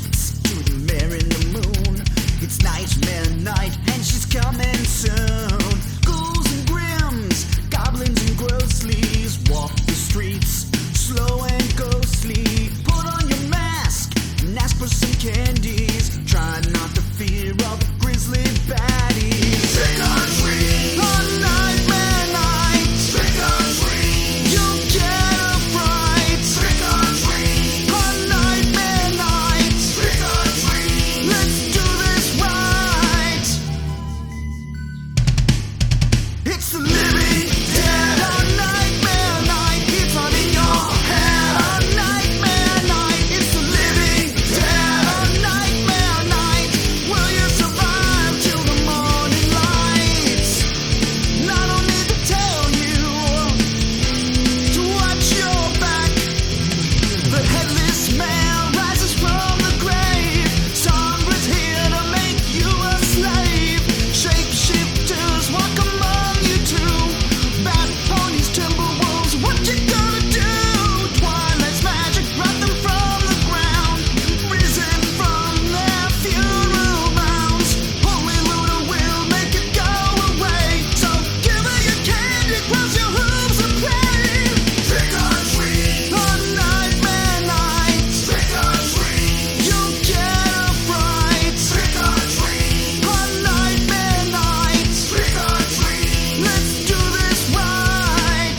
lights to the mare in the moon. It's nightmare night and she's coming soon. Ghouls and grims, goblins and ghostlies walk the streets slow and ghostly. Put on your mask and ask for some candies. Try not to fear all the grisly baddies. Trick or treat on nightmare night. Trick or treat, you'll get a fright. Trick or treat on nightmare night. Trick or treat, let's do this right. It's the living dead on nightmare night. It's on in your head on nightmare night. It's the living dead on nightmare night. Will you survive till the morning light? And I don't need to tell you to watch your back. The headless man rises from the grave. Sombra's here to make you a slave. Shapeshifters walk among you too. Bat ponies, timberwolves, what you gonna do? Twilight's magic brought them from the ground, risen from their funeral mounds. Holy Luna will make it go away. So give her your candy, cross your hooves and play. Trick or treat on nightmare night. Trick or treat, you'll get a fright. Trick or treat on nightmare night. Trick or treat, let's do this right.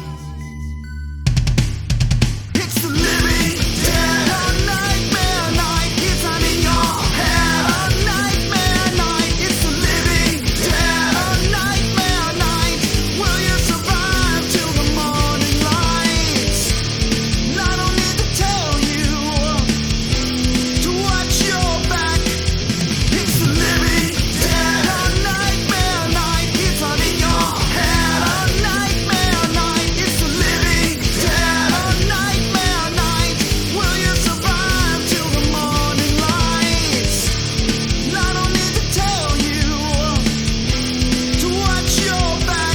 It's the living dead on nightmare night. It's on in your head on nightmare night. It's the living dead on nightmare night. Will you survive till the morning light? And I don't need to tell you to watch your back. It's the living dead on nightmare night. It's on in your head on nightmare night. It's the living dead on nightmare night. Will you survive till the morning light? And I don't need to tell you to watch your back.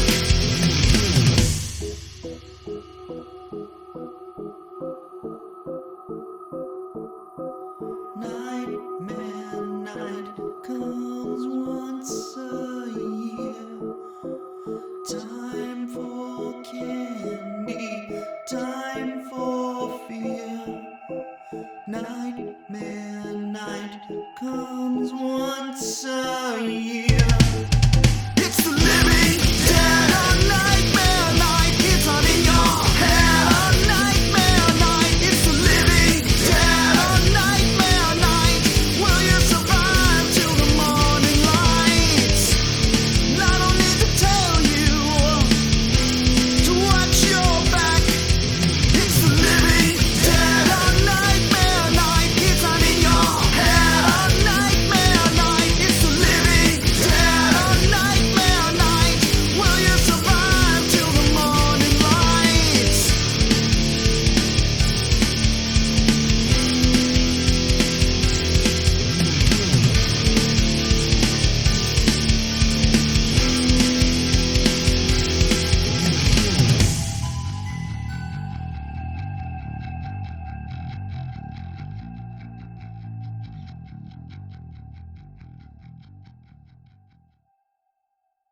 Nightmare night comes once a year. Time for candy, time for fear. Nightmare night comes once a year.